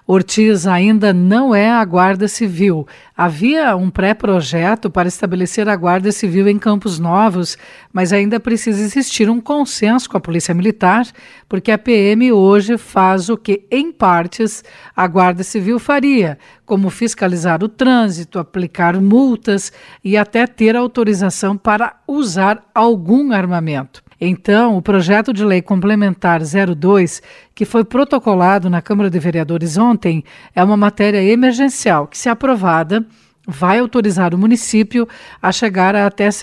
Ortiz ainda não é a Guarda Civil. Havia um pré-projeto para estabelecer a Guarda Civil em Campos Novos, mas ainda precisa existir um consenso com a Polícia Militar, porque a PM hoje faz o que, em partes, a Guarda Civil faria, como fiscalizar o trânsito, aplicar multas e até ter autorização para usar algum armamento. Então, o projeto de lei complementar 02, que foi protocolado na Câmara de Vereadores ontem, é uma matéria emergencial que, se aprovada, vai autorizar o município a chegar a até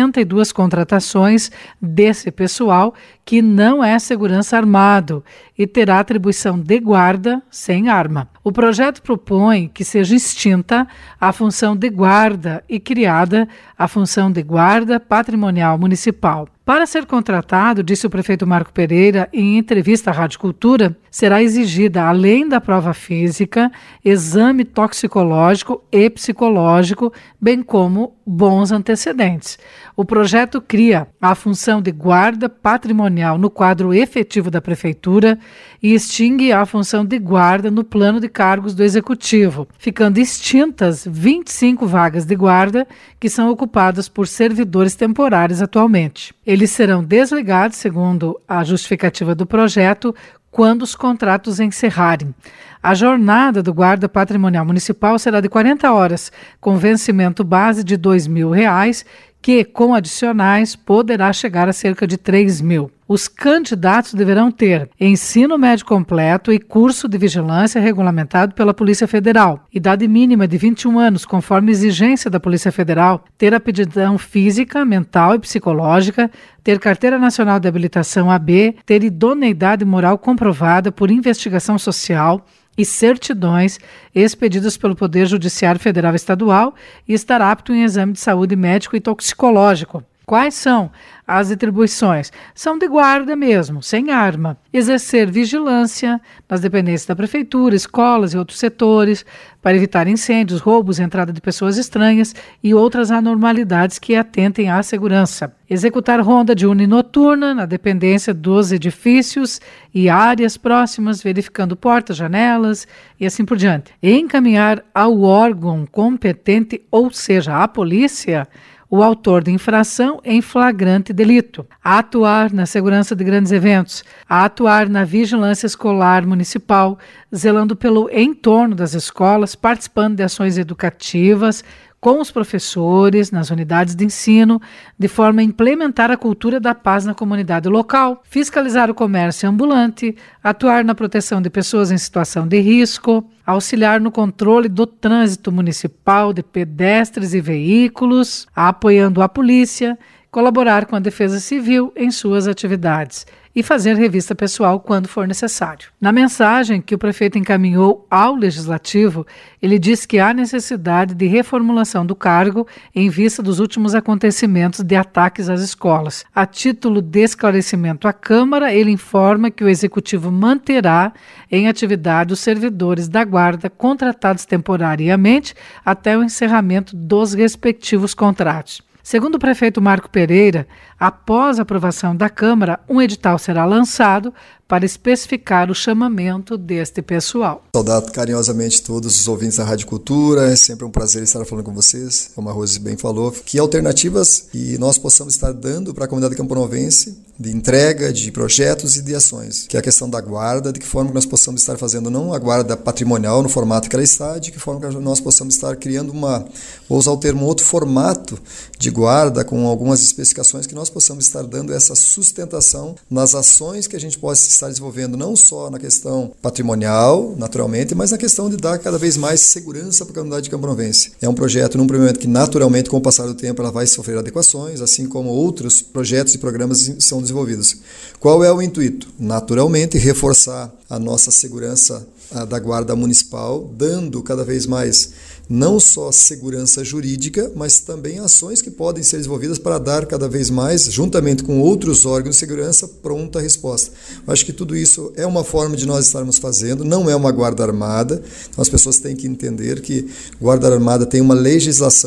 62 contratações desse pessoal que não é segurança armado e terá atribuição de guarda sem arma. O projeto propõe que seja extinta a função de guarda e criada a função de guarda patrimonial municipal. Para ser contratado, disse o prefeito Marco Pereira em entrevista à Rádio Cultura, será exigida, além da prova física, exame toxicológico e psicológico, bem como bons antecedentes. O projeto cria a função de guarda patrimonial no quadro efetivo da Prefeitura e extingue a função de guarda no plano de cargos do Executivo, ficando extintas 25 vagas de guarda que são ocupadas por servidores temporários atualmente. Eles serão desligados, segundo a justificativa do projeto, quando os contratos encerrarem. A jornada do guarda patrimonial municipal será de 40 horas, com vencimento base de R$ 2.000, que, com adicionais, poderá chegar a cerca de R$ 3.000. Os candidatos deverão ter ensino médio completo e curso de vigilância regulamentado pela Polícia Federal, idade mínima de 21 anos, conforme exigência da Polícia Federal, ter aptidão física, mental e psicológica, ter carteira nacional de habilitação AB, ter idoneidade moral comprovada por investigação social e certidões expedidas pelo Poder Judiciário Federal e Estadual e estar apto em exame de saúde médico e toxicológico. Quais são as atribuições? São de guarda mesmo, sem arma. Exercer vigilância nas dependências da Prefeitura, escolas e outros setores, para evitar incêndios, roubos, entrada de pessoas estranhas e outras anormalidades que atentem à segurança. Executar ronda diurna e noturna na dependência dos edifícios e áreas próximas, verificando portas, janelas e assim por diante. Encaminhar ao órgão competente, ou seja, à polícia, o autor de infração em flagrante delito, a atuar na segurança de grandes eventos, a atuar na vigilância escolar municipal, zelando pelo entorno das escolas, participando de ações educativas com os professores nas unidades de ensino, de forma a implementar a cultura da paz na comunidade local, fiscalizar o comércio ambulante, atuar na proteção de pessoas em situação de risco, auxiliar no controle do trânsito municipal de pedestres e veículos, apoiando a polícia, colaborar com a Defesa Civil em suas atividades e fazer revista pessoal quando for necessário. Na mensagem que o prefeito encaminhou ao Legislativo, ele disse que há necessidade de reformulação do cargo em vista dos últimos acontecimentos de ataques às escolas. A título de esclarecimento à Câmara, ele informa que o Executivo manterá em atividade os servidores da Guarda contratados temporariamente até o encerramento dos respectivos contratos. Segundo o prefeito Marco Pereira, após a aprovação da Câmara, um edital será lançado para especificar o chamamento deste pessoal. Saudar carinhosamente todos os ouvintes da Rádio Cultura, é sempre um prazer estar falando com vocês, como a Rose bem falou, que alternativas e nós possamos estar dando para a comunidade camponovense de entrega de projetos e de ações, que é a questão da guarda, de que forma que nós possamos estar fazendo não a guarda patrimonial no formato que ela está, de que forma que nós possamos estar criando vou usar o termo, outro formato de guarda com algumas especificações que nós possamos estar dando essa sustentação nas ações que a gente possa estar desenvolvendo, não só na questão patrimonial, naturalmente, mas na questão de dar cada vez mais segurança para a comunidade camponovense. É um projeto, num primeiro momento, que naturalmente, com o passar do tempo, ela vai sofrer adequações, assim como outros projetos e programas são desenvolvidos. Qual é o intuito? Naturalmente, reforçar a nossa segurança da Guarda Municipal, dando cada vez mais não só segurança jurídica, mas também ações que podem ser desenvolvidas para dar cada vez mais, juntamente com outros órgãos de segurança, pronta resposta. Eu acho que tudo isso é uma forma de nós estarmos fazendo, não é uma guarda armada. Então as pessoas têm que entender que guarda armada tem uma legislação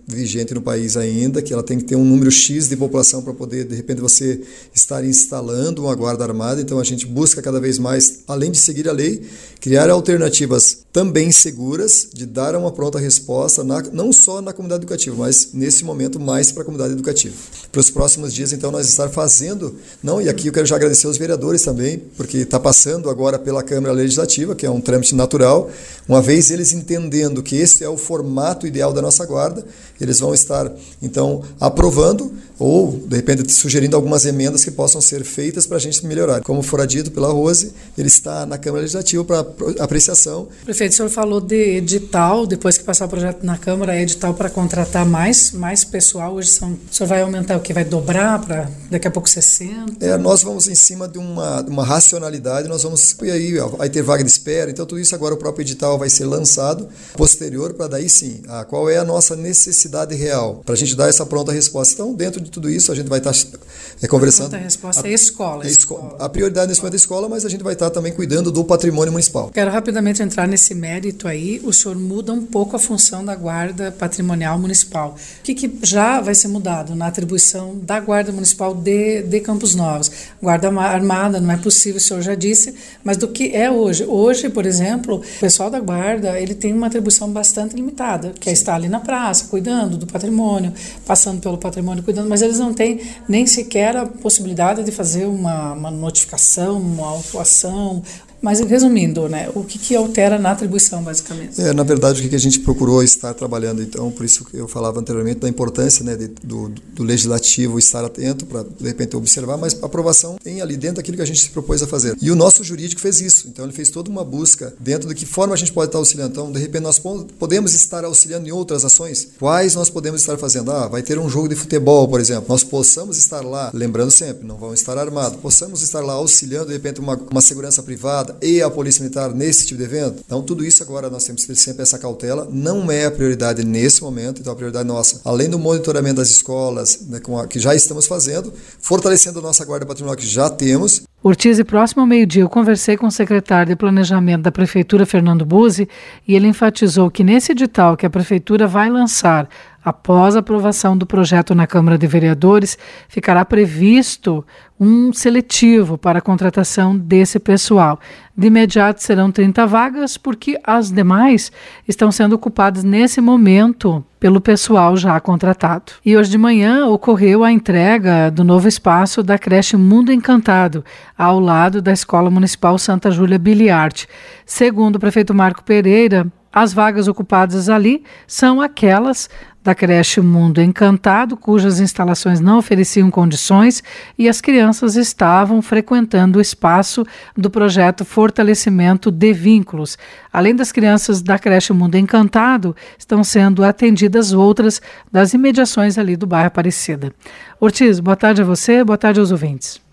vigente no país ainda, que ela tem que ter um número X de população para poder, de repente, você estar instalando uma guarda armada. Então a gente busca cada vez mais, além de seguir a lei, criar alternativas também seguras de dar uma pronta resposta, não só na comunidade educativa, mas nesse momento mais para a comunidade educativa. Para os próximos dias, então, nós estar fazendo, e aqui eu quero já agradecer aos vereadores também, porque está passando agora pela Câmara Legislativa, que é um trâmite natural, uma vez eles entendendo que esse é o formato ideal da nossa guarda, eles vão estar, então, aprovando ou, de repente, sugerindo algumas emendas que possam ser feitas para a gente melhorar. Como fora dito pela Rose, ele está na Câmara Legislativa para apreciação. Prefeito, o senhor falou de edital, depois que passar o projeto na Câmara, é edital para contratar mais pessoal. Hoje o senhor vai aumentar o que? Vai dobrar para daqui a pouco 60? Nós vamos em cima de uma racionalidade, nós vamos, e aí vai ter vaga de espera, então tudo isso agora o próprio edital vai ser lançado posterior para daí sim, qual é a nossa necessidade real, para a gente dar essa pronta resposta. Então, dentro de tudo isso, a gente vai estar conversando. A pronta resposta é escola. A prioridade nesse momento é a escola, mas a gente vai estar também cuidando do patrimônio municipal. Quero rapidamente entrar nesse mérito aí. O senhor muda um pouco a função da Guarda Patrimonial Municipal. O que já vai ser mudado na atribuição da Guarda Municipal de Campos Novos? Guarda Armada, não é possível, o senhor já disse, mas do que é hoje? Hoje, por exemplo, o pessoal da Guarda, ele tem uma atribuição bastante limitada, que é estar ali na praça, cuidando do patrimônio, passando pelo patrimônio, cuidando, mas eles não têm nem sequer a possibilidade de fazer uma notificação, uma autuação. Mas, resumindo, né, o que altera na atribuição, basicamente? Na verdade, o que a gente procurou estar trabalhando, então, por isso que eu falava anteriormente da importância, né, do legislativo estar atento para, de repente, observar, mas a aprovação tem ali dentro daquilo que a gente se propôs a fazer. E o nosso jurídico fez isso, então ele fez toda uma busca dentro de que forma a gente pode estar auxiliando. Então, de repente, nós podemos estar auxiliando em outras ações. Quais nós podemos estar fazendo? Vai ter um jogo de futebol, por exemplo. Nós possamos estar lá, lembrando sempre, não vão estar armados, possamos estar lá auxiliando, de repente, uma segurança privada, e a Polícia Militar nesse tipo de evento. Então, tudo isso agora nós temos que ter sempre essa cautela. Não é a prioridade nesse momento, então a prioridade nossa, além do monitoramento das escolas, né, que já estamos fazendo, fortalecendo a nossa guarda patrimonial que já temos. Ortiz, e próximo ao meio-dia eu conversei com o secretário de Planejamento da Prefeitura, Fernando Buzzi, e ele enfatizou que nesse edital que a Prefeitura vai lançar após a aprovação do projeto na Câmara de Vereadores, ficará previsto um seletivo para a contratação desse pessoal. De imediato serão 30 vagas, porque as demais estão sendo ocupadas nesse momento pelo pessoal já contratado. E hoje de manhã ocorreu a entrega do novo espaço da creche Mundo Encantado, ao lado da Escola Municipal Santa Júlia Biliarte. Segundo o prefeito Marco Pereira, as vagas ocupadas ali são aquelas da creche Mundo Encantado, cujas instalações não ofereciam condições e as crianças estavam frequentando o espaço do projeto Fortalecimento de Vínculos. Além das crianças da creche Mundo Encantado, estão sendo atendidas outras das imediações ali do bairro Aparecida. Ortiz, boa tarde a você, boa tarde aos ouvintes.